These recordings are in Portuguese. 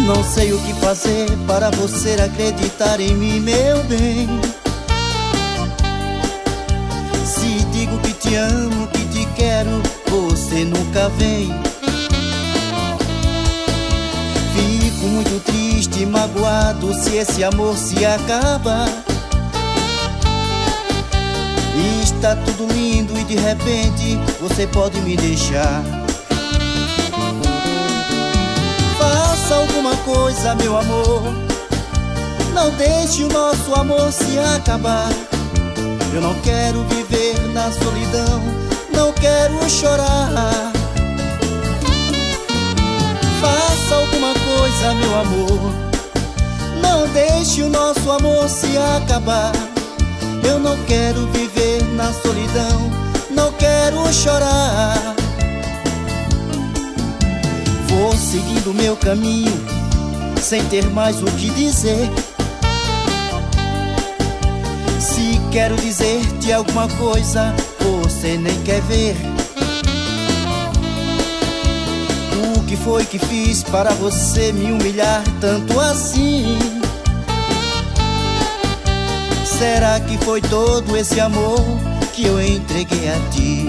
Não sei o que fazer para você acreditar em mim, meu bem. Se digo que te amo, que te quero, você nunca vem. Fico muito triste e magoado se esse amor se acaba. Está tudo lindo e de repente você pode me deixar. Faça alguma coisa, meu amor, não deixe o nosso amor se acabar. Eu não quero viver na solidão, não quero chorar. Faça alguma coisa, meu amor, não deixe o nosso amor se acabar. Eu não quero viver na solidão, não quero chorar. Vou seguindo meu caminho, sem ter mais o que dizer. Se quero dizer-te alguma coisa, você nem quer ver. O que foi que fiz para você me humilhar tanto assim? Será que foi todo esse amor que eu entreguei a ti?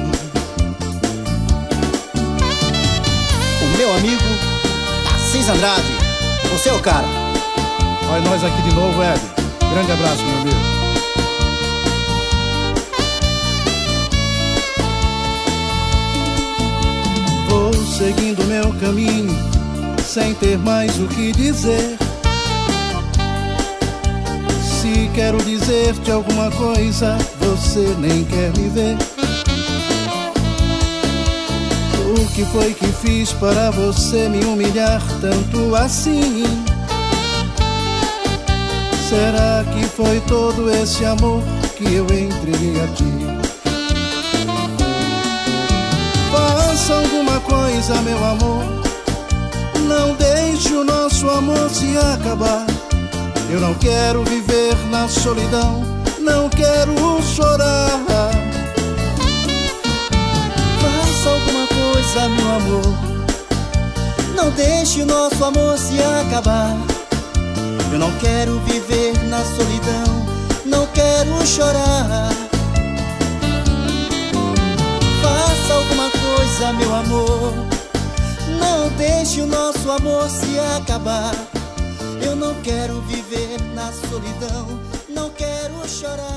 O meu amigo Tarcísio Andrade, você é o cara. Olha nós aqui de novo, Ed. Grande abraço, meu amigo. Vou seguindo meu caminho, sem ter mais o que dizer. Se quero dizer-te alguma coisa, você nem quer me ver. O que foi que fiz para você me humilhar tanto assim? Será que foi todo esse amor que eu entreguei a ti? Faça alguma coisa, meu amor, não deixe o nosso amor se acabar. Eu não quero viver na solidão, não quero chorar. Faça alguma coisa, meu amor, não deixe o nosso amor se acabar. Eu não quero viver na solidão, não quero chorar. Faça alguma coisa, meu amor, não deixe o nosso amor se acabar. Eu não quero viver na solidão, não quero chorar.